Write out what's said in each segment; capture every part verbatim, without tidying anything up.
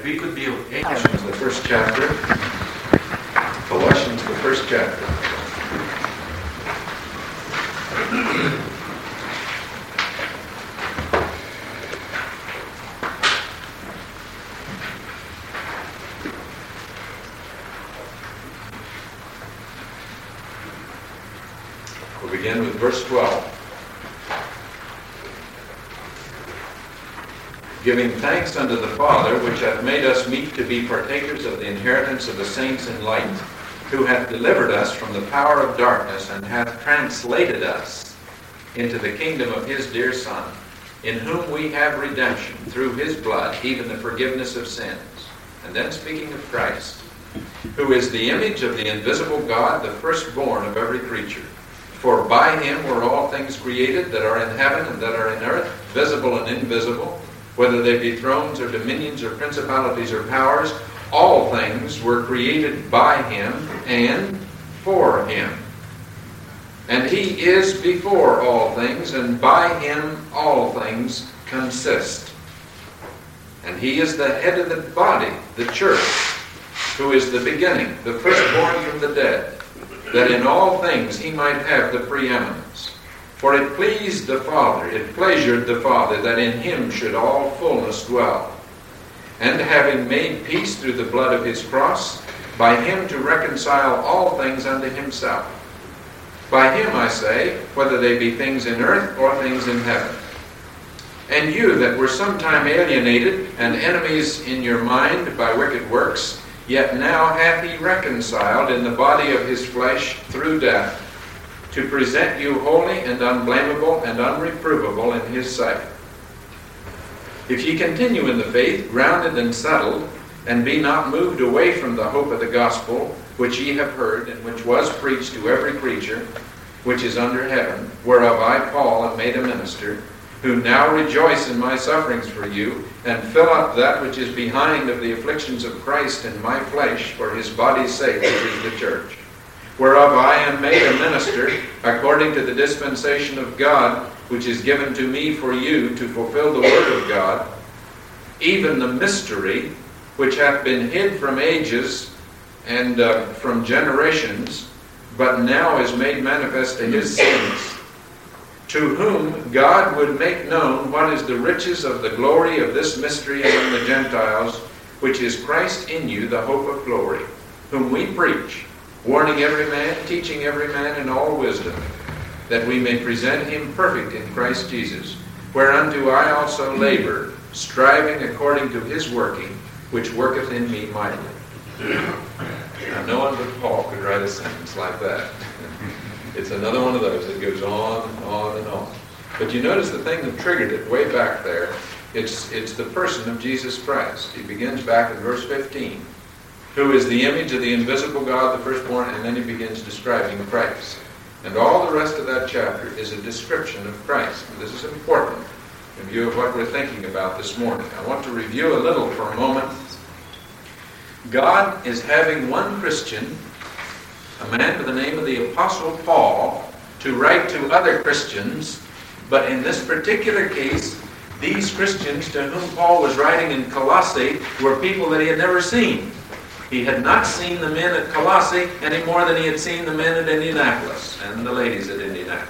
that we could be obedient. Colossians, the first chapter. Colossians, the first chapter. We'll begin with verse twelve. Giving thanks unto the Father, which hath made us meet to be partakers of the inheritance of the saints in light, who hath delivered us from the power of darkness, and hath translated us into the kingdom of his dear Son, in whom we have redemption through his blood, even the forgiveness of sins. And then speaking of Christ, who is the image of the invisible God, the firstborn of every creature. For by him were all things created that are in heaven and that are in earth, visible and invisible, whether they be thrones or dominions or principalities or powers. All things were created by him and for him. And he is before all things, and by him all things consist. And he is the head of the body, the church, who is the beginning, the firstborn from the dead, that in all things he might have the preeminence. For it pleased the Father, it pleasured the Father, that in him should all fullness dwell. And having made peace through the blood of his cross, by him to reconcile all things unto himself. By him, I say, whether they be things in earth or things in heaven. And you that were sometime alienated and enemies in your mind by wicked works, yet now hath he reconciled in the body of his flesh through death, to present you holy and unblameable and unreprovable in his sight. If ye continue in the faith, grounded and settled, and be not moved away from the hope of the gospel, which ye have heard, and which was preached to every creature which is under heaven, whereof I, Paul, am made a minister, who now rejoice in my sufferings for you, and fill up that which is behind of the afflictions of Christ in my flesh for his body's sake, which is the church. Whereof I am made a minister, according to the dispensation of God, which is given to me for you to fulfill the word of God, even the mystery which hath been hid from ages and uh, from generations, but now is made manifest to his saints, to whom God would make known what is the riches of the glory of this mystery among the Gentiles, which is Christ in you, the hope of glory, whom we preach, warning every man, teaching every man in all wisdom, that we may present him perfect in Christ Jesus, whereunto I also labor, striving according to his working, which worketh in me mightily. Now, no one but Paul could write a sentence like that. It's another one of those that goes on and on and on. But you notice the thing that triggered it way back there, it's, it's the person of Jesus Christ. He begins back in verse fifteen. Who is the image of the invisible God, the firstborn, and then he begins describing Christ. And all the rest of that chapter is a description of Christ. And this is important in view of what we're thinking about this morning. I want to review a little for a moment. God is having one Christian, a man by the name of the Apostle Paul, to write to other Christians, but in this particular case, these Christians to whom Paul was writing in Colossae were people that he had never seen. He had not seen the men at Colossae any more than he had seen the men at Indianapolis and the ladies at Indianapolis.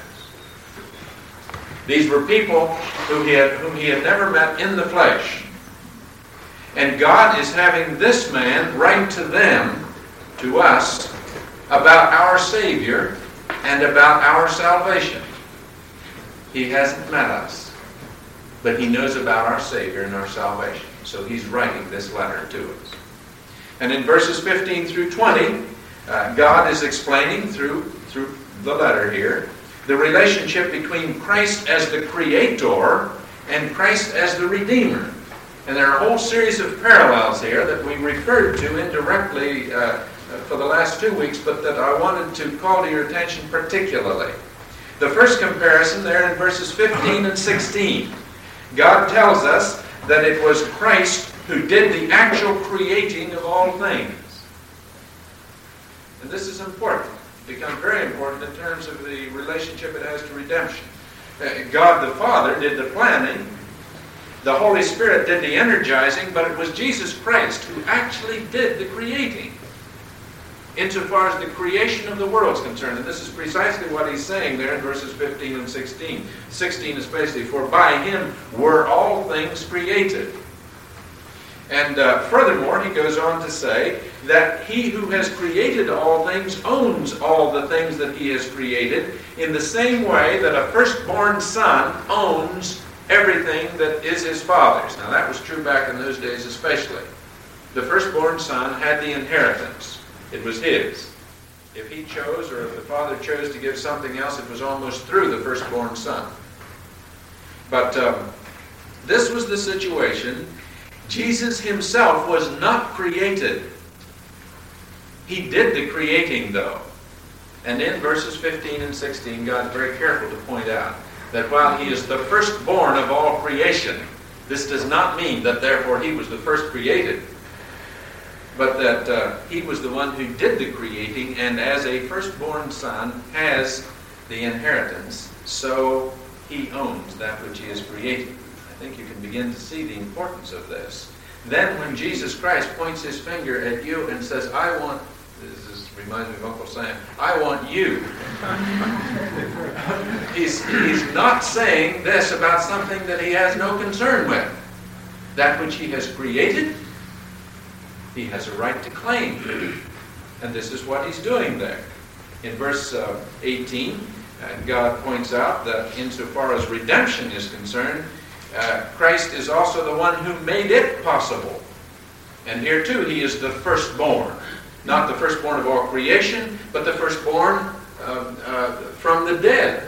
These were people who he had, whom he had never met in the flesh. And God is having this man write to them, to us, about our Savior and about our salvation. He hasn't met us, but he knows about our Savior and our salvation. So he's writing this letter to us. And in verses fifteen through twenty, uh, God is explaining through, through the letter here the relationship between Christ as the Creator and Christ as the Redeemer. And there are a whole series of parallels here that we referred to indirectly uh, for the last two weeks, but that I wanted to call to your attention particularly. The first comparison there in verses fifteen and sixteen. God tells us that it was Christ who did the actual creating of all things. And this is important. It becomes very important in terms of the relationship it has to redemption. Uh, God the Father did the planning, The Holy Spirit did the energizing, but it was Jesus Christ who actually did the creating, insofar as the creation of the world is concerned. And this is precisely what he's saying there in verses fifteen and sixteen. sixteen especially, for by him were all things created. And uh, furthermore, he goes on to say that he who has created all things owns all the things that he has created, in the same way that a firstborn son owns everything that is his father's. Now that was true back in those days especially. The firstborn son had the inheritance. It was his. If he chose, or if the father chose to give something else, it was almost through the firstborn son. But um, this was the situation. Jesus himself was not created. He did the creating, though. And in verses fifteen and sixteen, God is very careful to point out that while he is the firstborn of all creation, this does not mean that therefore he was the first created, but that uh, he was the one who did the creating, and as a firstborn son has the inheritance, so he owns that which he has created. I think you can begin to see the importance of this. Then when Jesus Christ points his finger at you and says, I want, this is, reminds me of Uncle Sam, I want you. he's, he's not saying this about something that he has no concern with. That which he has created, he has a right to claim. And this is what he's doing there. In verse uh, eighteen, uh, God points out that insofar as redemption is concerned, uh, Christ is also the one who made it possible. And here too, he is the firstborn. Not the firstborn of all creation, but the firstborn uh, uh, from the dead.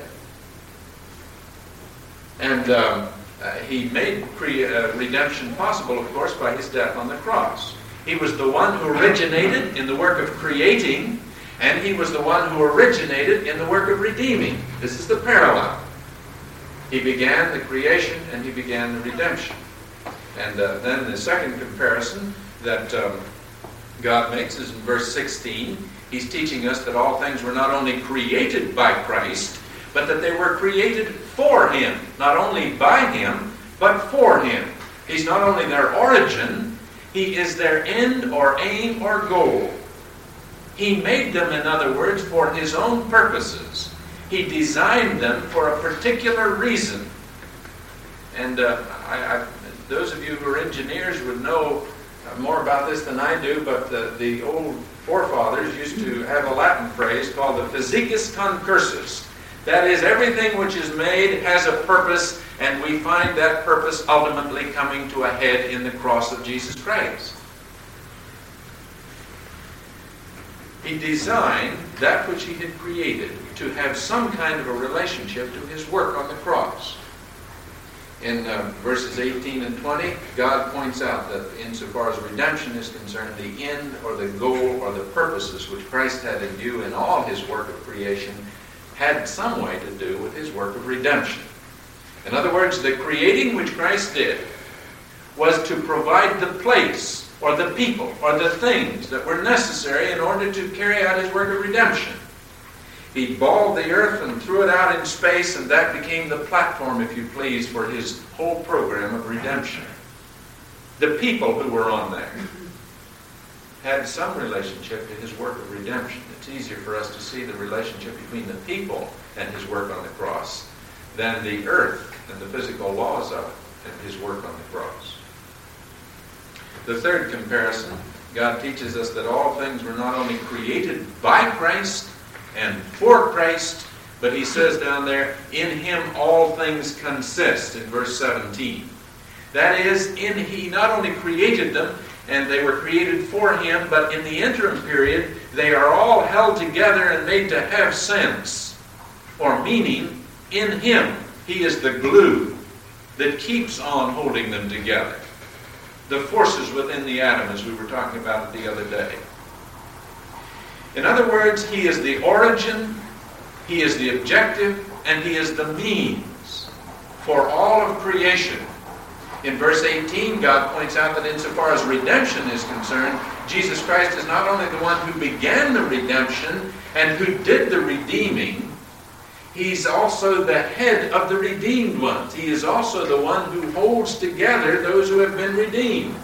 And um, uh, he made cre- uh, redemption possible, of course, by his death on the cross. He was the one who originated in the work of creating, and he was the one who originated in the work of redeeming. This is the parallel. He began the creation, and he began the redemption. And uh, then the second comparison that um, God makes is in verse sixteen. He's teaching us that all things were not only created by Christ, but that they were created for him. Not only by him, but for him. He's not only their origin, he is their end or aim or goal. He made them, in other words, for his own purposes. He designed them for a particular reason. And uh, I, I, those of you who are engineers would know more about this than I do, but the, the old forefathers used to have a Latin phrase called the physicus concursus. That is, everything which is made has a purpose, and we find that purpose ultimately coming to a head in the cross of Jesus Christ. He designed that which he had created to have some kind of a relationship to his work on the cross. In uh, verses eighteen and twenty, God points out that insofar as redemption is concerned, the end or the goal or the purposes which Christ had in view in all his work of creation had some way to do with his work of redemption. In other words, the creating which Christ did was to provide the place or the people or the things that were necessary in order to carry out his work of redemption. He balled the earth and threw it out in space, and that became the platform, if you please, for his whole program of redemption. The people who were on there had some relationship to his work of redemption. It's easier for us to see the relationship between the people and his work on the cross than the earth and the physical laws of it and his work on the cross. The third comparison, God teaches us that all things were not only created by Christ and for Christ, but he says down there, in him all things consist, in verse seventeen. That is, in he not only created them, and they were created for him, but in the interim period, they are all held together and made to have sense, or meaning, in him. He is the glue that keeps on holding them together. The forces within the atom, as we were talking about it the other day. In other words, he is the origin, he is the objective, and he is the means for all of creation. In verse eighteen, God points out that insofar as redemption is concerned, Jesus Christ is not only the one who began the redemption and who did the redeeming, He's also the head of the redeemed ones. He is also the one who holds together those who have been redeemed.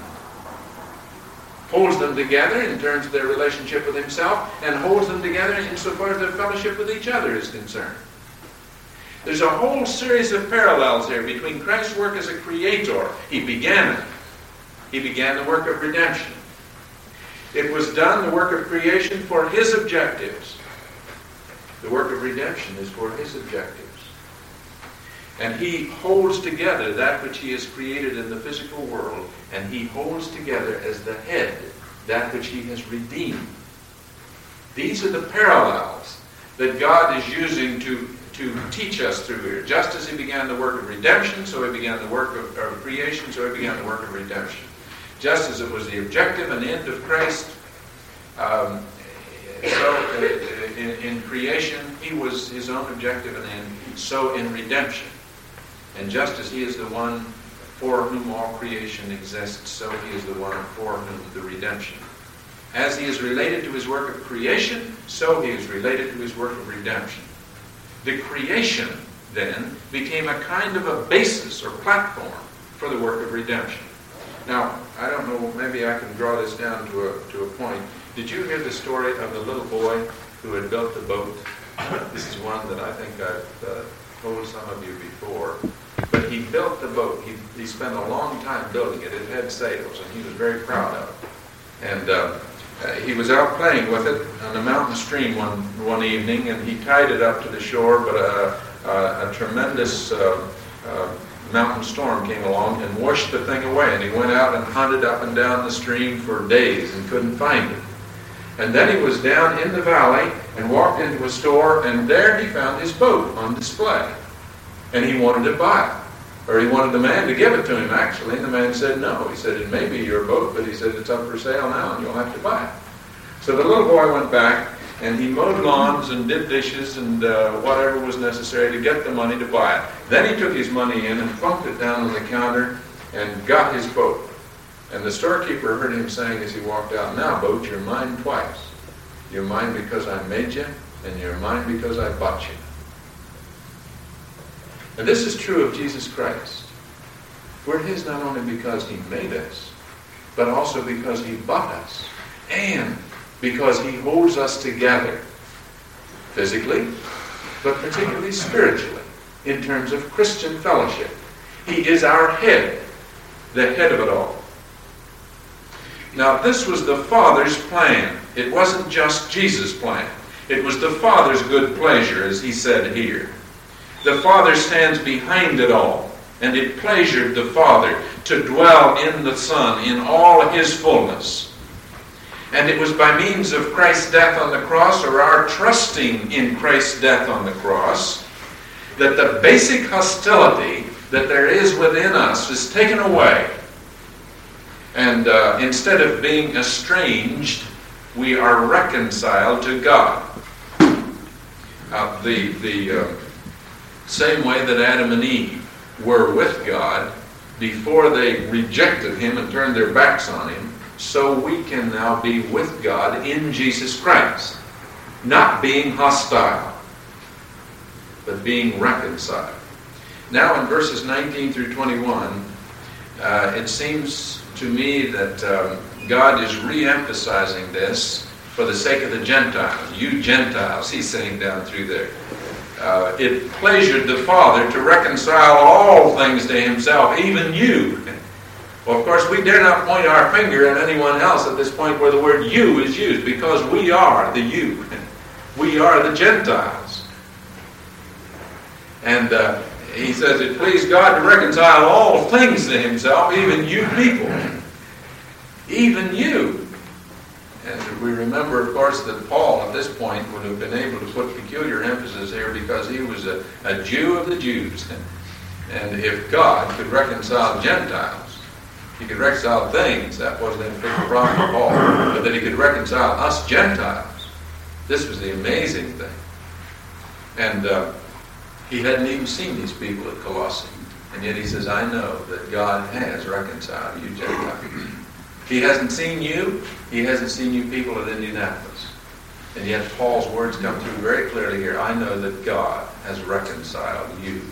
Holds them together in terms of their relationship with himself, and holds them together insofar as their fellowship with each other is concerned. There's a whole series of parallels here between Christ's work as a creator. He began it. He began the work of redemption. It was done, the work of creation, for his objectives. The work of redemption is for his objectives. And he holds together that which he has created in the physical world, and he holds together as the head that which he has redeemed. These are the parallels that God is using to, to teach us through here. Just as he began the work of redemption, so he began the work of, of creation, so he began the work of redemption. Just as it was the objective and end of Christ, um, so uh, in, in creation, he was his own objective and end, so in redemption. And just as he is the one for whom all creation exists, so he is the one for whom the redemption. As he is related to his work of creation, so he is related to his work of redemption. The creation, then, became a kind of a basis or platform for the work of redemption. Now, I don't know, maybe I can draw this down to a, to a point. Did you hear the story of the little boy who had built the boat? This is one that I think I've uh, told some of you before. But he built the boat. He, he spent a long time building it. It had sails, and he was very proud of it. And uh, uh, he was out playing with it on a mountain stream one, one evening, and he tied it up to the shore, but a, a, a tremendous uh, uh, mountain storm came along and washed the thing away. And he went out and hunted up and down the stream for days and couldn't find it. And then he was down in the valley and walked into a store, and there he found his boat on display. And he wanted to buy it. Or he wanted the man to give it to him, actually. And the man said no. He said, it may be your boat, but he said, it's up for sale now, and you'll have to buy it. So the little boy went back, and he mowed lawns and did dishes and uh, whatever was necessary to get the money to buy it. Then he took his money in and plunked it down on the counter and got his boat. And the storekeeper heard him saying as he walked out, now, boat, you're mine twice. You're mine because I made you, and you're mine because I bought you. And this is true of Jesus Christ. We're his not only because he made us, but also because he bought us, and because he holds us together physically, but particularly spiritually, in terms of Christian fellowship. He is our head, the head of it all. Now, this was the Father's plan. It wasn't just Jesus' plan. It was the Father's good pleasure, as he said here. The Father stands behind it all, and it pleasured the Father to dwell in the Son in all his fullness. And it was by means of Christ's death on the cross, or our trusting in Christ's death on the cross, that the basic hostility that there is within us is taken away. And uh, instead of being estranged, we are reconciled to God. Uh, the the uh, same way that Adam and Eve were with God before they rejected him and turned their backs on him, so we can now be with God in Jesus Christ. Not being hostile, but being reconciled. Now in verses nineteen through twenty-one, uh, it seems to me that um, God is re-emphasizing this for the sake of the Gentiles. You Gentiles, he's saying down through there. Uh, it pleasured the Father to reconcile all things to himself, even you. Well, of course, we dare not point our finger at anyone else at this point where the word you is used, because we are the you. We are the Gentiles. And uh, he says it pleased God to reconcile all things to himself, even you people. Even you. And we remember, of course, that Paul at this point would have been able to put peculiar emphasis here because he was a, a Jew of the Jews. And if God could reconcile Gentiles, he could reconcile things. That wasn't a big problem for Paul. But that he could reconcile us Gentiles. This was the amazing thing. And uh, he hadn't even seen these people at Colossae. And yet he says, I know that God has reconciled you Gentiles. He hasn't seen you. He hasn't seen you people at Indianapolis. And yet Paul's words come through very clearly here. I know that God has reconciled you.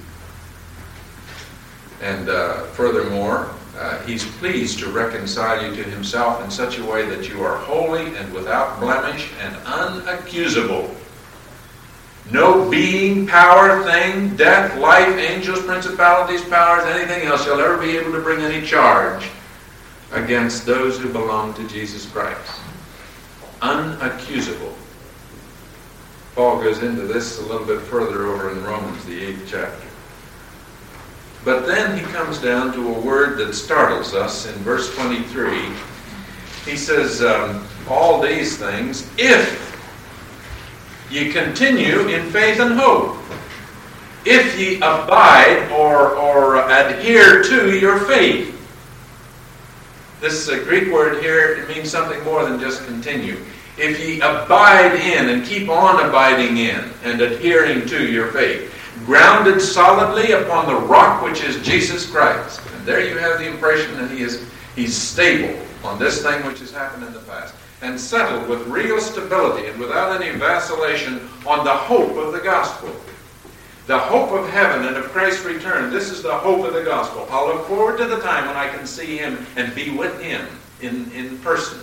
And uh, furthermore, uh, he's pleased to reconcile you to himself in such a way that you are holy and without blemish and unaccusable. No being, power, thing, death, life, angels, principalities, powers, anything else shall ever be able to bring any charge against those who belong to Jesus Christ. Unaccusable. Paul goes into this a little bit further over in Romans, the eighth chapter. But then he comes down to a word that startles us in verse twenty-three. He says, um, all these things, if ye continue in faith and hope, if ye abide or, or adhere to your faith. This uh, Greek word here, it means something more than just continue. If ye abide in and keep on abiding in and adhering to your faith, grounded solidly upon the rock which is Jesus Christ. And there you have the impression that he is he's stable on this thing which has happened in the past, and settled with real stability and without any vacillation on the hope of the gospel. The hope of heaven and of Christ's return. This is the hope of the gospel. I'll look forward to the time when I can see him and be with him in, in person.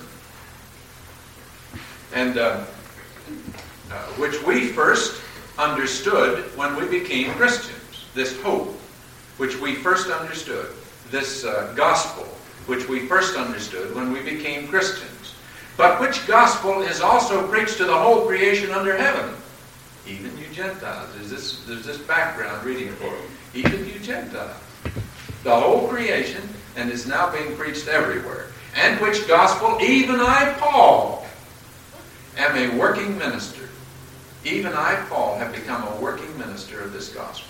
And uh, uh, which we first understood when we became Christians. This hope, which we first understood. This uh, gospel, which we first understood when we became Christians. But which gospel is also preached to the whole creation under heaven. Even you Gentiles. There's this, there's this background reading for you. Even you Gentiles. The whole creation, and is now being preached everywhere. And which gospel even I, Paul, am a working minister. Even I, Paul, have become a working minister of this gospel.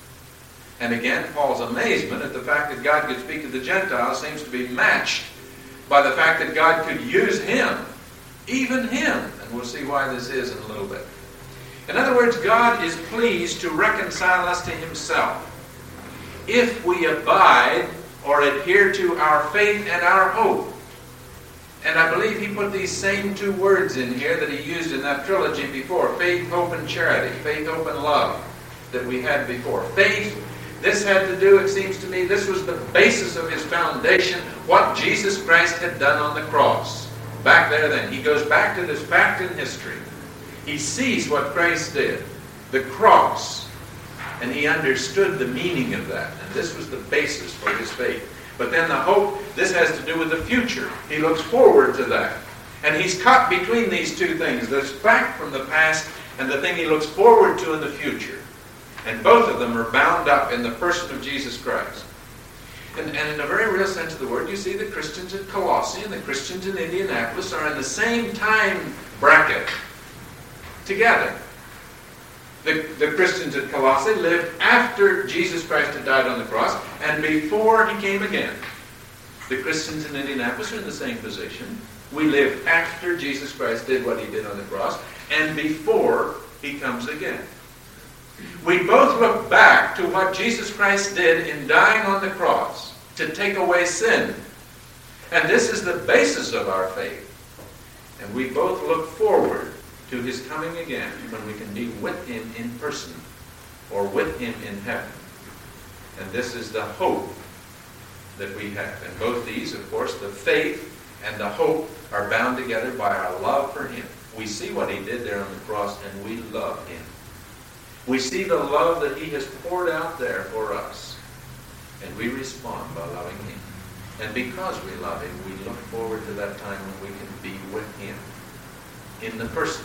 And again, Paul's amazement at the fact that God could speak to the Gentiles seems to be matched by the fact that God could use him, even him. And we'll see why this is in a little bit. In other words, God is pleased to reconcile us to himself if we abide or adhere to our faith and our hope. And I believe he put these same two words in here that he used in that trilogy before. Faith, hope, and charity. Faith, hope, and love that we had before. Faith, this had to do, it seems to me, this was the basis of his foundation, what Jesus Christ had done on the cross. Back there then. He goes back to this fact in history. He sees what Christ did. The cross. And he understood the meaning of that. And this was the basis for his faith. But then the hope, this has to do with the future. He looks forward to that. And he's caught between these two things. This fact from the past and the thing he looks forward to in the future. And both of them are bound up in the person of Jesus Christ. And, and in a very real sense of the word, you see the Christians at Colossae and the Christians in Indianapolis are in the same time bracket together. The, the Christians at Colossae lived after Jesus Christ had died on the cross and before he came again. The Christians in Indianapolis are in the same position. We live after Jesus Christ did what he did on the cross and before he comes again. We both look back to what Jesus Christ did in dying on the cross to take away sin. And this is the basis of our faith. And we both look forward to his coming again when we can be with him in person or with him in heaven. And this is the hope that we have. And both these, of course, the faith and the hope are bound together by our love for him. We see what he did there on the cross and we love him. We see the love that he has poured out there for us. And we respond by loving him. And because we love him, we look forward to that time when we can be with him in the person.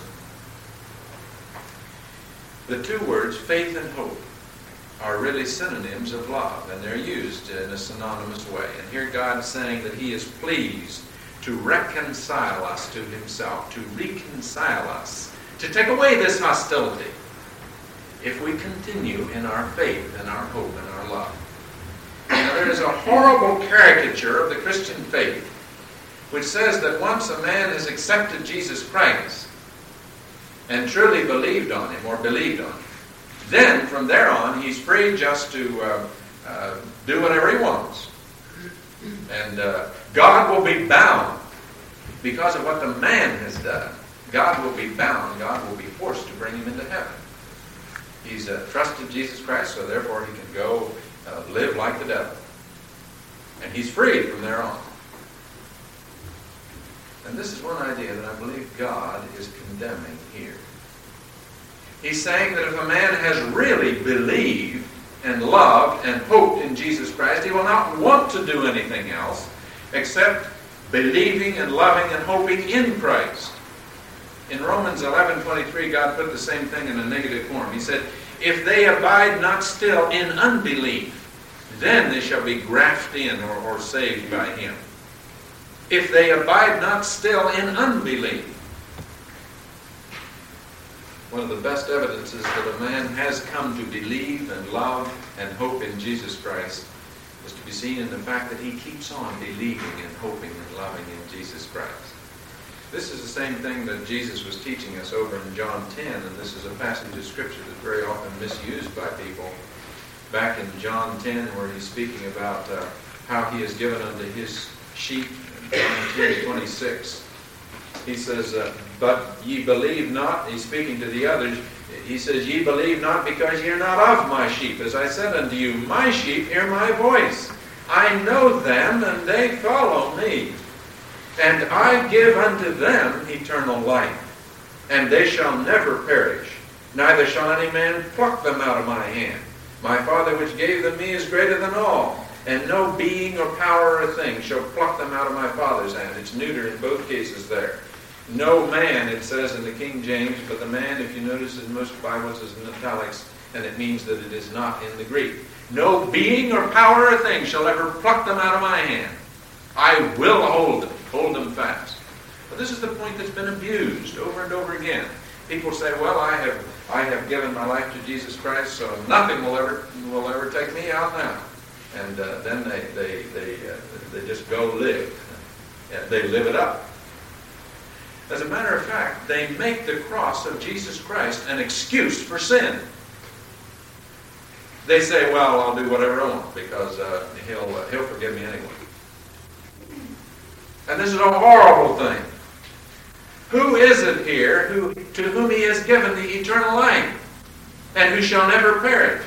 The two words, faith and hope, are really synonyms of love, and they're used in a synonymous way. And here God is saying that he is pleased to reconcile us to himself, to reconcile us, to take away this hostility, if we continue in our faith and our hope and our love. Now, there is a horrible caricature of the Christian faith, which says that once a man has accepted Jesus Christ and truly believed on him or believed on him, then from there on he's free just to uh, uh, do whatever he wants. And uh, God will be bound because of what the man has done. God will be bound, God will be forced to bring him into heaven. He's uh, trusted Jesus Christ, so therefore he can go uh, live like the devil. And he's free from there on. And this is one idea that I believe God is condemning here. He's saying that if a man has really believed and loved and hoped in Jesus Christ, he will not want to do anything else except believing and loving and hoping in Christ. In Romans eleven twenty-three, God put the same thing in a negative form. He said, if they abide not still in unbelief, then they shall be grafted in or, or saved by him. If they abide not still in unbelief. One of the best evidences that a man has come to believe and love and hope in Jesus Christ is to be seen in the fact that he keeps on believing and hoping and loving in Jesus Christ. This is the same thing that Jesus was teaching us over in John ten, and this is a passage of Scripture that's very often misused by people. Back in John ten, where he's speaking about uh, how he has given unto his sheep, John ten twenty-six. He says, uh, but ye believe not, he's speaking to the others, he says, ye believe not because ye are not of my sheep. As I said unto you, my sheep hear my voice. I know them, and they follow me. And I give unto them eternal life, and they shall never perish, neither shall any man pluck them out of my hand. My Father which gave them me is greater than all, and no being or power or thing shall pluck them out of my Father's hand. It's neuter in both cases there. No man, it says in the King James, but the man, if you notice in most Bibles, is in italics, and it means that it is not in the Greek. No being or power or thing shall ever pluck them out of my hand. I will hold them, hold them fast. But this is the point that's been abused over and over again. People say, well, I have I have given my life to Jesus Christ, so nothing will ever will ever take me out now. And uh, then they they they uh, they just go live. They live it up. As a matter of fact, they make the cross of Jesus Christ an excuse for sin. They say, well, I'll do whatever I want because uh, he'll uh, he'll forgive me anyway. And this is a horrible thing. Who is it here who, to whom he has given the eternal life, and who shall never perish,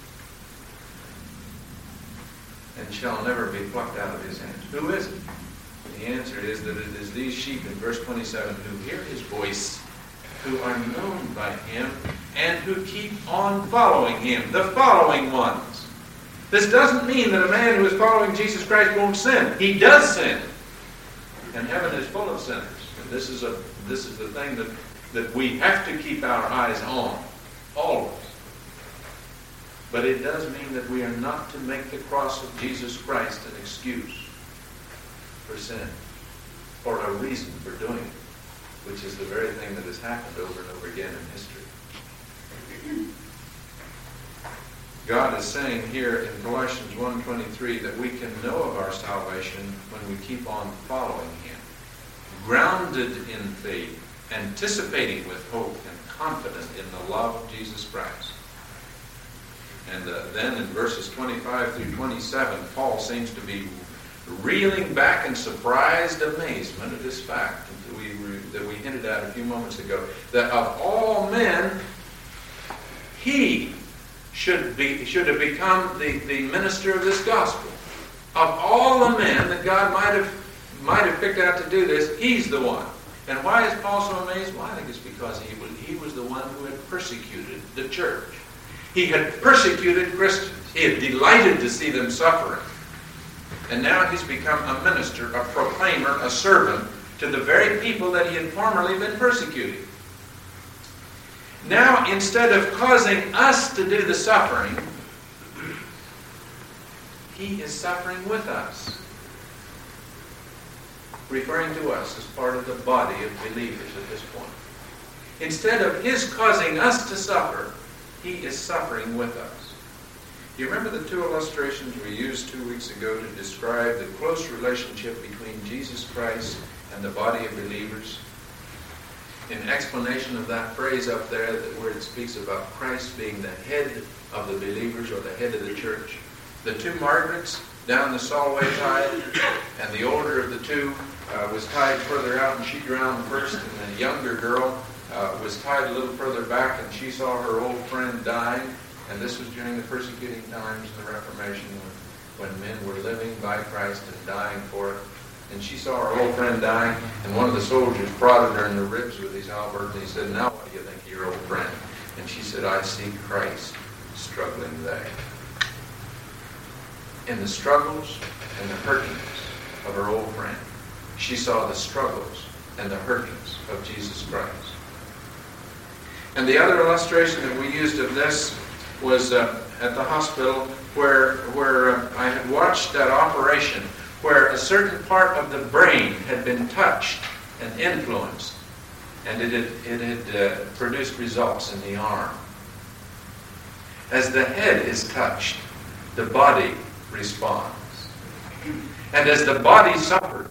and shall never be plucked out of his hands? Who is it? The answer is that it is these sheep in verse twenty-seven who hear his voice, who are known by him, and who keep on following him, the following ones. This doesn't mean that a man who is following Jesus Christ won't sin. He does sin. And heaven is full of sinners. And this is a this is the thing that, that we have to keep our eyes on, always. But it does mean that we are not to make the cross of Jesus Christ an excuse for sin, or a reason for doing it, which is the very thing that has happened over and over again in history. God is saying here in Colossians one twenty-three that we can know of our salvation when we keep on following him, grounded in faith, anticipating with hope and confident in the love of Jesus Christ. And uh, then in verses twenty-five through twenty-seven, Paul seems to be reeling back in surprised amazement at this fact that we, that we hinted at a few moments ago, that of all men, he should be should have become the, the minister of this gospel. Of all the men that God might have might have picked out to do this, he's the one. And why is Paul so amazed? Well, I think it's because he was he was the one who had persecuted the church. He had persecuted Christians. He had delighted to see them suffering. And now he's become a minister, a proclaimer, a servant to the very people that he had formerly been persecuting. Now, instead of causing us to do the suffering, he is suffering with us, referring to us as part of the body of believers at this point. Instead of his causing us to suffer, he is suffering with us. Do you remember the two illustrations we used two weeks ago to describe the close relationship between Jesus Christ and the body of believers? In explanation of that phrase up there, that where it speaks about Christ being the head of the believers or the head of the church, the two Margarets down the Solway tide, and the older of the two uh, was tied further out and she drowned first, and the younger girl uh, was tied a little further back and she saw her old friend dying. And this was during the persecuting times of the Reformation, when, when men were living by Christ and dying for it. And she saw her old friend dying, and one of the soldiers prodded her in the ribs with his halberd, and he said, "Now what do you think of your old friend?" And she said, "I see Christ struggling there." In the struggles and the hurtings of her old friend, she saw the struggles and the hurtings of Jesus Christ. And the other illustration that we used of this was uh, at the hospital where, where uh, I had watched that operation where a certain part of the brain had been touched and influenced, and it had, it had uh, produced results in the arm. As the head is touched, the body responds. And as the body suffers,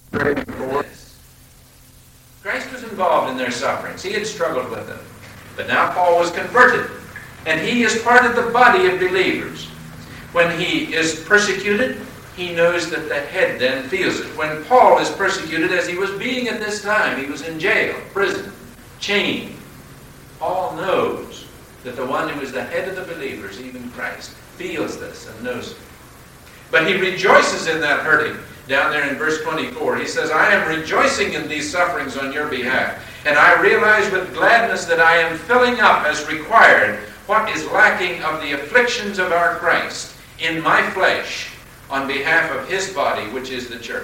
Christ was involved in their sufferings. He had struggled with them. But now Paul was converted, and he is part of the body of believers. When he is persecuted, he knows that the head then feels it. When Paul is persecuted, as he was being at this time, he was in jail, prison, chained. Paul knows that the one who is the head of the believers, even Christ, feels this and knows it. But he rejoices in that hurting. Down there in verse twenty-four, he says, "I am rejoicing in these sufferings on your behalf, and I realize with gladness that I am filling up as required what is lacking of the afflictions of our Christ in my flesh on behalf of his body, which is the church."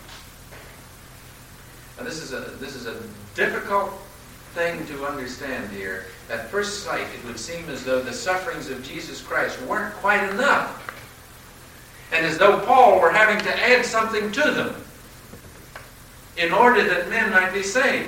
Now this is a this is a difficult thing to understand here. At first sight, it would seem as though the sufferings of Jesus Christ weren't quite enough, and as though Paul were having to add something to them in order that men might be saved.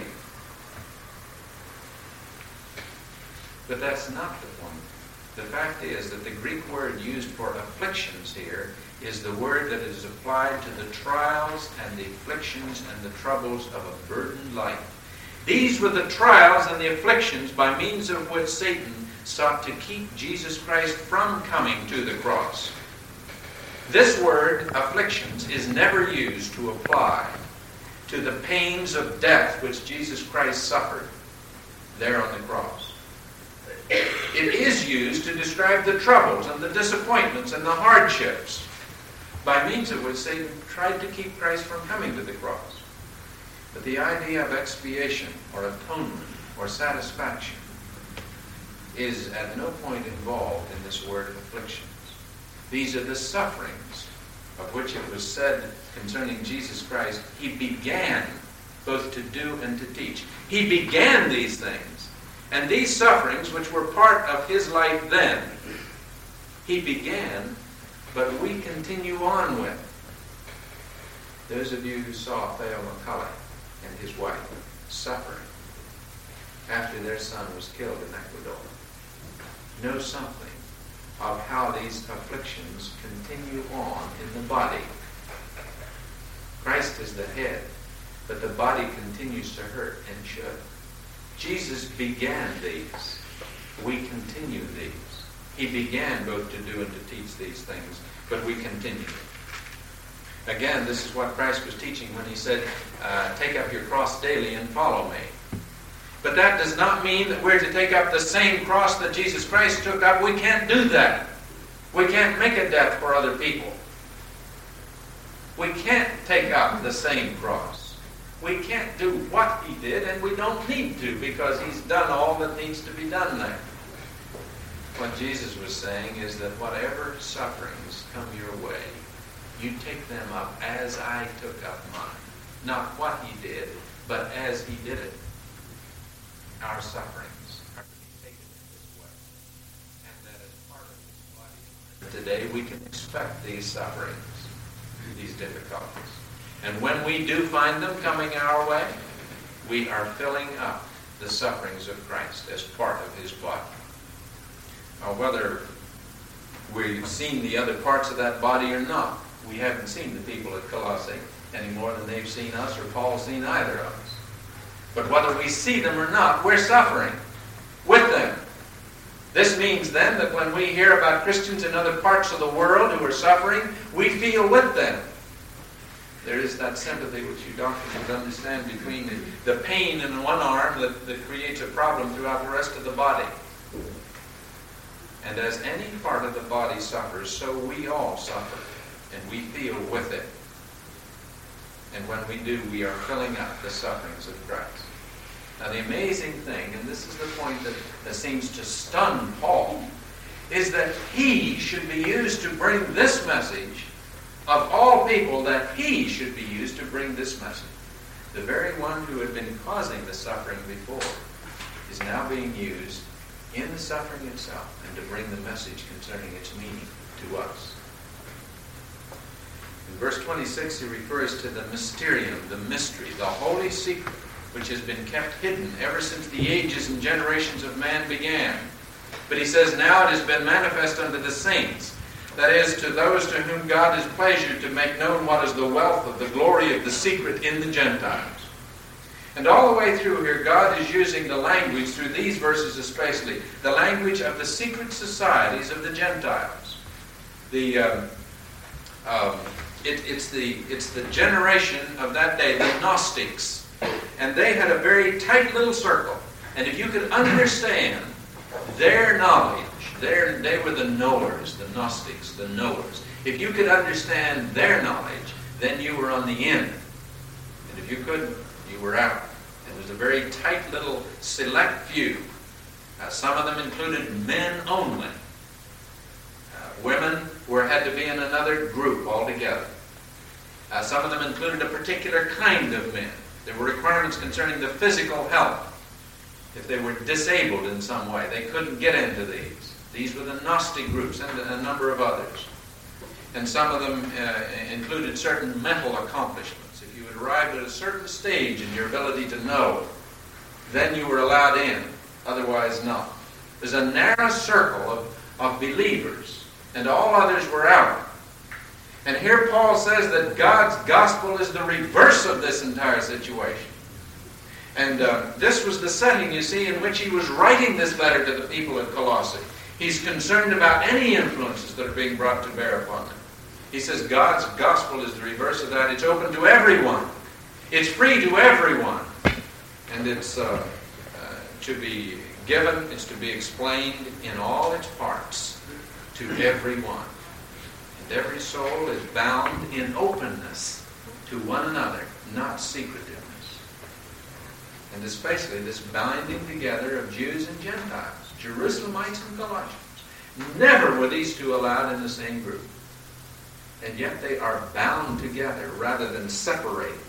But that's not the point. The fact is that the Greek word used for afflictions here is the word that is applied to the trials and the afflictions and the troubles of a burdened life. These were the trials and the afflictions by means of which Satan sought to keep Jesus Christ from coming to the cross. This word, afflictions, is never used to apply to the pains of death which Jesus Christ suffered there on the cross. It is used to describe the troubles and the disappointments and the hardships by means of which Satan tried to keep Christ from coming to the cross. But the idea of expiation or atonement or satisfaction is at no point involved in this word afflictions. These are the sufferings of which it was said concerning Jesus Christ, he began both to do and to teach. He began these things. And these sufferings, which were part of his life then, he began, but we continue on with. Those of you who saw Theo McCullough and his wife suffering after their son was killed in Ecuador know something of how these afflictions continue on in the body. Christ is the head, but the body continues to hurt and should. Jesus began these. We continue these. He began both to do and to teach these things, but we continue. Again, this is what Christ was teaching when he said, uh, take up your cross daily and follow me. But that does not mean that we're to take up the same cross that Jesus Christ took up. We can't do that. We can't make a death for other people. We can't take up the same cross. We can't do what he did, and we don't need to, because he's done all that needs to be done there. What Jesus was saying is that whatever sufferings come your way, you take them up as I took up mine. Not what he did, but as he did it. Our sufferings are to be taken in this way. And that as part of his body. Today we can expect these sufferings, these difficulties. And when we do find them coming our way, we are filling up the sufferings of Christ as part of his body. Now, whether we've seen the other parts of that body or not, we haven't seen the people at Colossae any more than they've seen us or Paul's seen either of us. But whether we see them or not, we're suffering with them. This means then that when we hear about Christians in other parts of the world who are suffering, we feel with them. There is that sympathy which you doctors understand between the, the pain in one arm that, that creates a problem throughout the rest of the body. And as any part of the body suffers, so we all suffer, and we feel with it. And when we do, we are filling up the sufferings of Christ. Now the amazing thing, and this is the point that, that seems to stun Paul, is that he should be used to bring this message. Of all people, that he should be used to bring this message. The very one who had been causing the suffering before is now being used in the suffering itself and to bring the message concerning its meaning to us. In verse twenty-six, he refers to the mysterium, the mystery, the holy secret, which has been kept hidden ever since the ages and generations of man began. But he says, now it has been manifest unto the saints. That is, to those to whom God has pleasure to make known what is the wealth of the glory of the secret in the Gentiles. And all the way through here, God is using the language, through these verses especially, the language of the secret societies of the Gentiles. The um, um, it, it's the it's the generation of that day, the Gnostics, and they had a very tight little circle. And if you could understand their knowledge, They're, they were the knowers, the Gnostics, the knowers. If you could understand their knowledge, then you were on the in. And if you couldn't, you were out. It was a very tight little select few. Uh, some of them included men only. Uh, women were had to be in another group altogether. Uh, some of them included a particular kind of men. There were requirements concerning the physical health. If they were disabled in some way, they couldn't get into these. These were the Gnostic groups and a number of others. And some of them uh, included certain mental accomplishments. If you had arrived at a certain stage in your ability to know, then you were allowed in. Otherwise, not. There's a narrow circle of, of believers, and all others were out. And here Paul says that God's gospel is the reverse of this entire situation. And uh, this was the setting, you see, in which he was writing this letter to the people at Colossae. He's concerned about any influences that are being brought to bear upon them. He says God's gospel is the reverse of that. It's open to everyone. It's free to everyone. And it's uh, uh, to be given, it's to be explained in all its parts to everyone. And every soul is bound in openness to one another, not secretiveness. And especially this binding together of Jews and Gentiles, Jerusalemites and Colossians. Never were these two allowed in the same group. And yet they are bound together rather than separated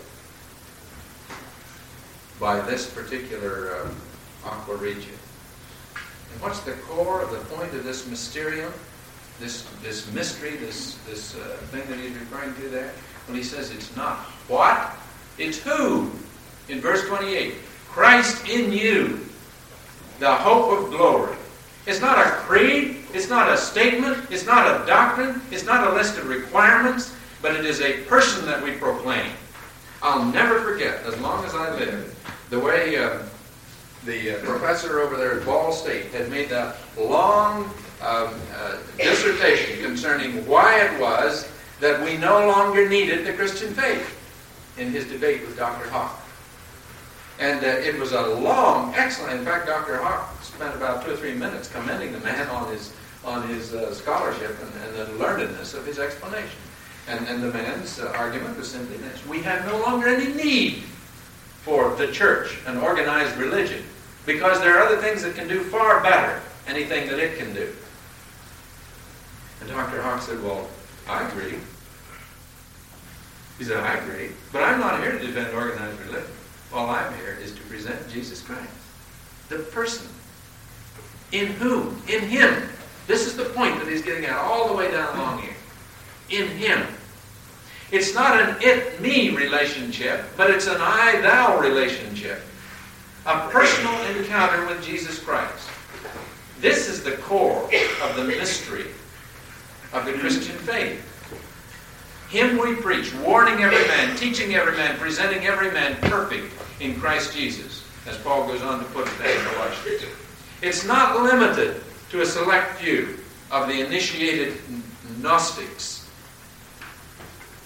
by this particular uh, aqua regia. And what's the core of the point of this mysterium? This this mystery, this, this uh, thing that he's referring to there? Well, he says it's not what? It's who? In verse twenty-eight. Christ in you, the hope of glory. It's not a creed. It's not a statement. It's not a doctrine. It's not a list of requirements. But it is a person that we proclaim. I'll never forget, as long as I live, the way uh, the uh, professor over there at Ball State had made that long um, uh, dissertation concerning why it was that we no longer needed the Christian faith in his debate with Doctor Hawk. And uh, it was a long, excellent, in fact, Doctor Hawk spent about two or three minutes commending the man on his on his uh, scholarship and, and the learnedness of his explanation. And, and the man's uh, argument was simply this: we have no longer any need for the church, an organized religion, because there are other things that can do far better anything that it can do. And Doctor Hawk said, well, I agree. He said, I agree, but I'm not here to defend organized religion. All I'm here is to present Jesus Christ, the person, in whom, in Him. This is the point that he's getting at all the way down along here. In Him. It's not an it-me relationship, but it's an I-thou relationship. A personal encounter with Jesus Christ. This is the core of the mystery of the Christian faith. Him we preach, warning every man, teaching every man, presenting every man perfect in Christ Jesus, as Paul goes on to put it there in Colossians. It's not limited to a select few of the initiated Gnostics.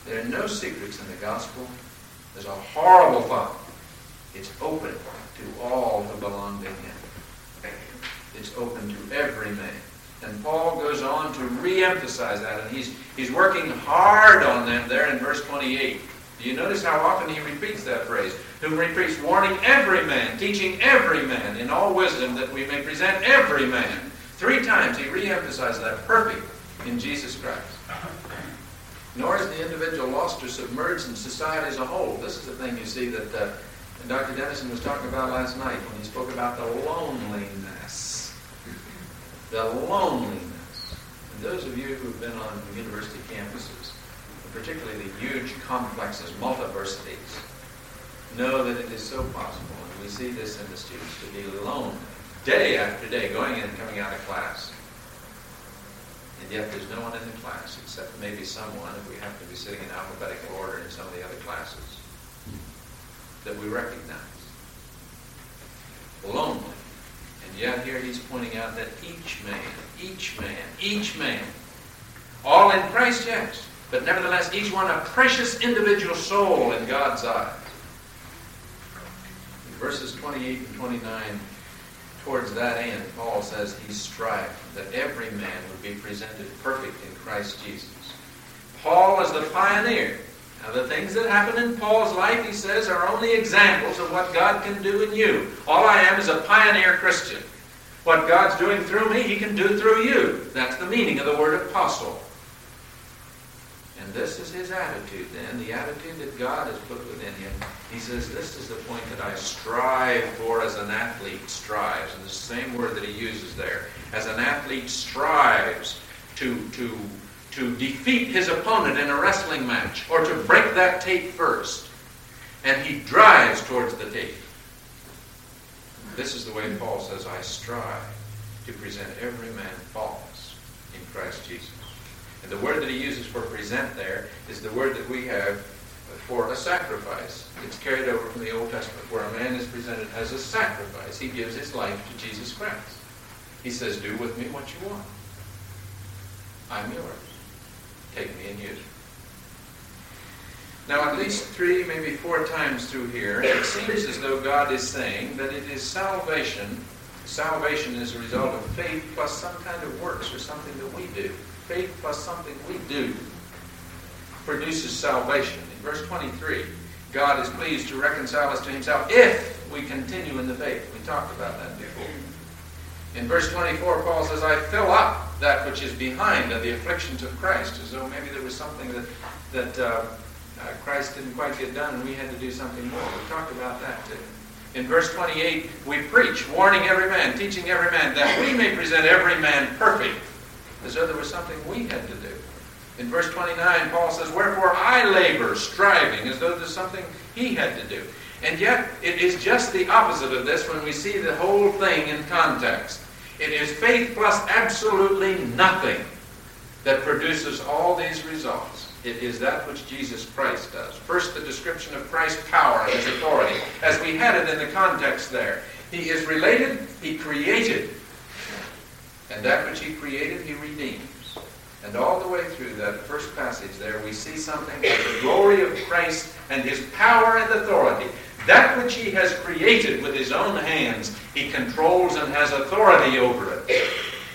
There are no secrets in the gospel. There's a horrible thought. It's open to all who belong to him. It's open to every man. And Paul goes on to re-emphasize that, and he's, he's working hard on them there in verse twenty-eight. Do you notice how often he repeats that phrase? Whom he preached, warning every man, teaching every man in all wisdom, that we may present every man. Three times he re-emphasizes that, perfect in Jesus Christ. Nor is the individual lost or submerged in society as a whole. This is the thing you see that uh, Doctor Dennison was talking about last night when he spoke about the loneliness. The loneliness. And those of you who've been on university campuses, particularly the huge complexes, multiversities, know that it is so possible, and we see this in the students, to be lonely day after day, going in and coming out of class. And yet there's no one in the class except maybe someone, if we happen to be sitting in alphabetical order in some of the other classes, that we recognize. Lonely. And yet here he's pointing out that each man, each man, each man, all in Christ, yes, but nevertheless each one a precious individual soul in God's eyes. In verses twenty-eight and twenty-nine, towards that end, Paul says he strived that every man would be presented perfect in Christ Jesus. Paul is the pioneer. Now, the things that happen in Paul's life, he says, are only examples of what God can do in you. All I am is a pioneer Christian. What God's doing through me, he can do through you. That's the meaning of the word apostle. And this is his attitude then, the attitude that God has put within him. He says, this is the point that I strive for as an athlete strives. And the same word that he uses there. As an athlete strives to, to, to defeat his opponent in a wrestling match, or to break that tape first. And he drives towards the tape. This is the way Paul says, I strive to present every man faultless in Christ Jesus. And the word that he uses for present there is the word that we have for a sacrifice. It's carried over from the Old Testament, where a man is presented as a sacrifice. He gives his life to Jesus Christ. He says, do with me what you want. I'm yours. Take me and use me. Now, at least three, maybe four times through here, it seems as though God is saying that it is salvation. Salvation is a result of faith plus some kind of works or something that we do. Faith plus something we do produces salvation. In verse twenty-three, God is pleased to reconcile us to himself if we continue in the faith. We talked about that before. In verse twenty-four, Paul says, I fill up that which is behind of the afflictions of Christ, as though maybe there was something that, that uh, uh, Christ didn't quite get done and we had to do something more. We talked about that too. In verse twenty-eight, we preach, warning every man, teaching every man, that we may present every man perfect, as though there was something we had to do. In verse twenty-nine, Paul says, wherefore I labor, striving, as though there's something he had to do. And yet, it is just the opposite of this when we see the whole thing in context. It is faith plus absolutely nothing that produces all these results. It is that which Jesus Christ does. First, the description of Christ's power and his authority, as we had it in the context there. He is related, he created. And that which he created, he redeems. And all the way through that first passage there, we see something of the glory of Christ and his power and authority. That which he has created with his own hands, he controls and has authority over it.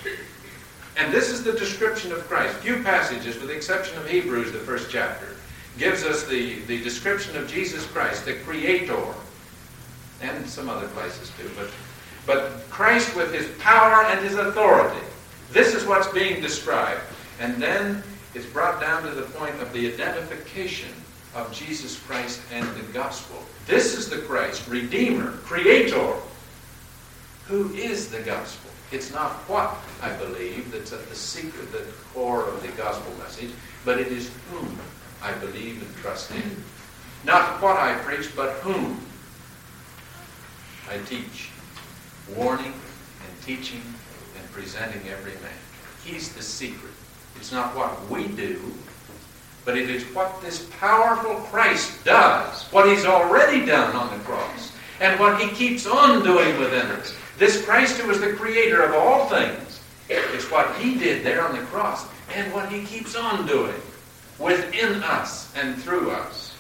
And this is the description of Christ. Few passages, with the exception of Hebrews, the first chapter, gives us the, the description of Jesus Christ, the Creator. And some other places too, but But Christ with his power and his authority. This is what's being described. And then it's brought down to the point of the identification of Jesus Christ and the gospel. This is the Christ, Redeemer, Creator. Who is the gospel? It's not what, I believe, that's at the secret, the core of the gospel message, but it is whom I believe and trust in. Not what I preach, but whom I teach. Warning and teaching and presenting every man. He's the secret. It's not what we do, but it is what this powerful Christ does, what he's already done on the cross, and what he keeps on doing within us. This Christ who is the creator of all things, it's what he did there on the cross, and what he keeps on doing. within us and through us.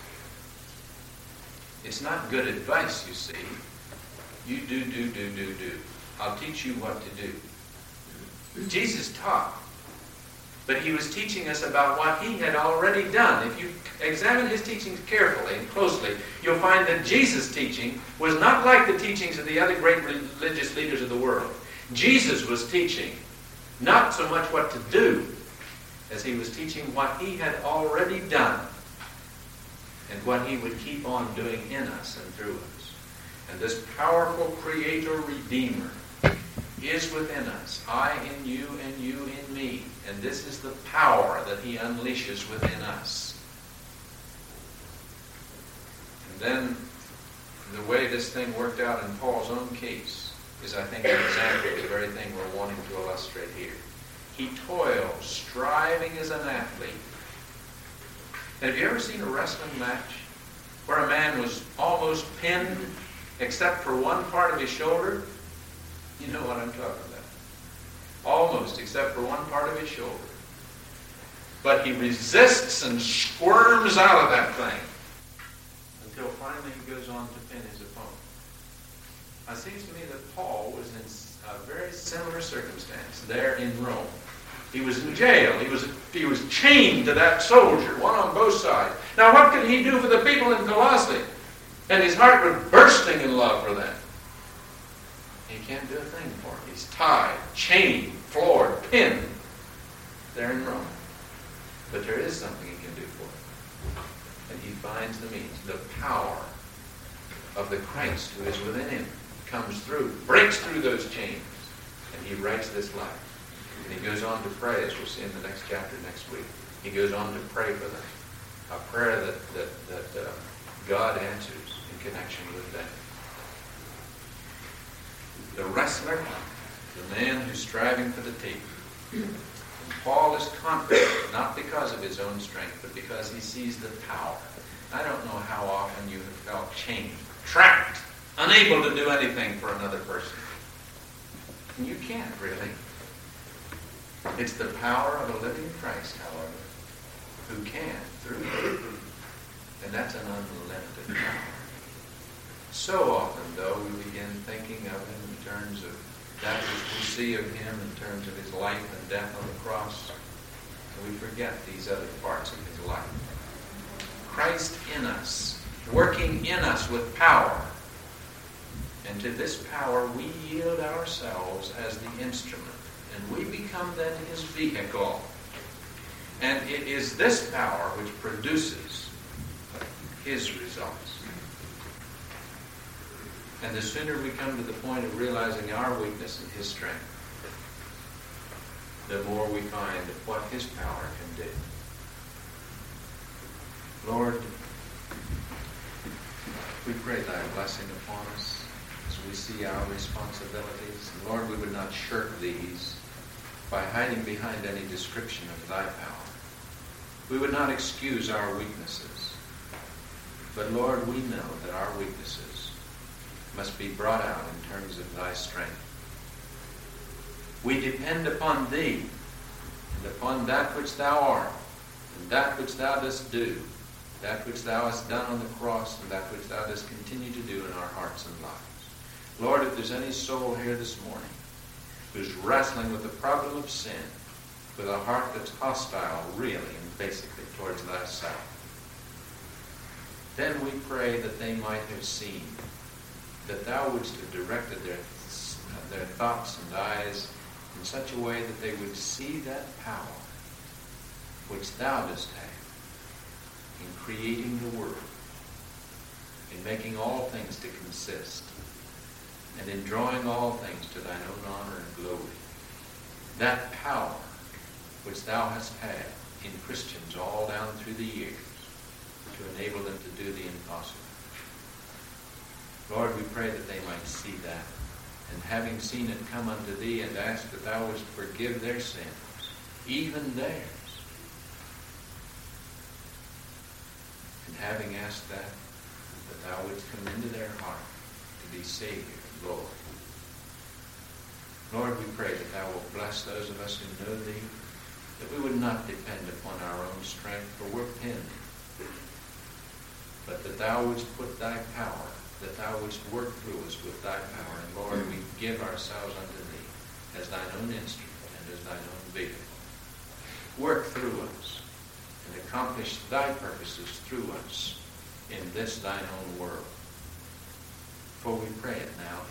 It's not good advice, you see. You do, do, do, do, do. I'll teach you what to do. Jesus taught, but he was teaching us about what he had already done. If you examine his teachings carefully and closely, you'll find that Jesus' teaching was not like the teachings of the other great religious leaders of the world. Jesus was teaching not so much what to do as he was teaching what he had already done and what he would keep on doing in us and through us. And this powerful Creator Redeemer is within us, I in you and you in me. And this is the power that he unleashes within us. And then the way this thing worked out in Paul's own case is, I think, an example of the very thing we're wanting to illustrate here. He toils, striving as an athlete. Have you ever seen a wrestling match where a man was almost pinned except for one part of his shoulder? You know what I'm talking about. Almost, except for one part of his shoulder. But he resists and squirms out of that thing until finally he goes on to pin his opponent. Now, it seems to me that Paul was in a very similar circumstance there in Rome. He was in jail. He was, he was chained to that soldier, one on both sides. Now, what could he do for the people in Colossae? And his heart was bursting in love for them. He can't do a thing for him. He's tied, chained, floored, pinned there in Rome. But there is something he can do for him. And he finds the means. The power of the Christ who is within him comes through, breaks through those chains, and he writes this life. And he goes on to pray, as we'll see in the next chapter next week. He goes on to pray for them. A prayer that, that, that uh, God answers in connection with them. The wrestler, the man who's striving for the tape. And Paul is confident, not because of his own strength, but because he sees the power. I don't know how often you have felt chained, trapped, unable to do anything for another person. And you can't, really. It's the power of a living Christ, however, who can, through you. And that's an unlimited power. So often, though, we begin thinking of him in terms of that which we see of him in terms of his life and death on the cross, and we forget these other parts of his life. Christ in us, working in us with power. And to this power we yield ourselves as the instrument, and we become then his vehicle. And it is this power which produces his results. And the sooner we come to the point of realizing our weakness and his strength, the more we find what his power can do. Lord, we pray thy blessing upon us as we see our responsibilities. And Lord, we would not shirk these by hiding behind any description of thy power. We would not excuse our weaknesses. But Lord, we know that our weaknesses must be brought out in terms of thy strength. We depend upon thee and upon that which thou art and that which thou dost do, that which thou hast done on the cross and that which thou dost continue to do in our hearts and lives. Lord, if there's any soul here this morning who's wrestling with the problem of sin, with a heart that's hostile really and basically towards thyself, then we pray that they might have seen that thou wouldst have directed their, their thoughts and eyes in such a way that they would see that power which thou dost have in creating the world, in making all things to consist, and in drawing all things to thine own honor and glory. That power which thou hast had in Christians all down through the years to enable them to do the impossible. Lord, we pray that they might see that, and having seen it, come unto thee and ask that thou wouldst forgive their sins, even theirs. And having asked that, that thou wouldst come into their heart to be Savior and Lord. Lord, we pray that thou wilt bless those of us who know thee, that we would not depend upon our own strength, for we're pinned, but that thou wouldst put thy power, that thou wouldst work through us with thy power. And Lord, we give ourselves unto thee as thine own instrument and as thine own vehicle. Work through us and accomplish thy purposes through us in this thine own world. For we pray it now